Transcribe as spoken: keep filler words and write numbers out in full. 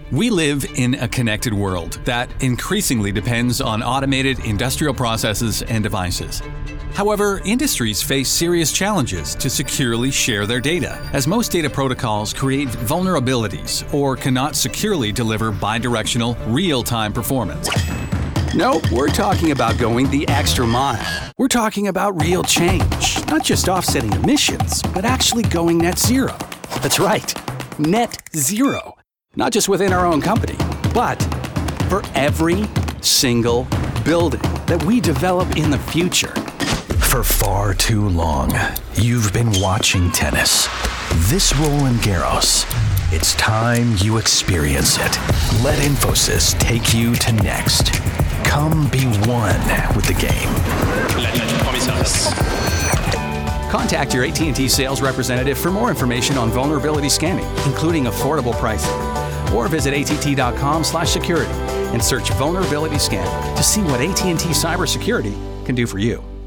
We live in a connected world that increasingly depends on automated industrial processes and devices. However, industries face serious challenges to securely share their data, as most data protocols create vulnerabilities or cannot securely deliver bidirectional, real-time performance. No, we're talking about going the extra mile. We're talking about real change, not just offsetting emissions, but actually going net zero. That's right, net zero. Not just within our own company, but for every single building that we develop in the future. For far too long, you've been watching tennis. This Roland Garros, it's time you experience it. Let Infosys take you to next. Come be one with the game. Contact your A T and T sales representative for more information on vulnerability scanning, including affordable pricing. Or visit A T T dot com slash security and search vulnerability scan to see what A T and T cybersecurity can do for you.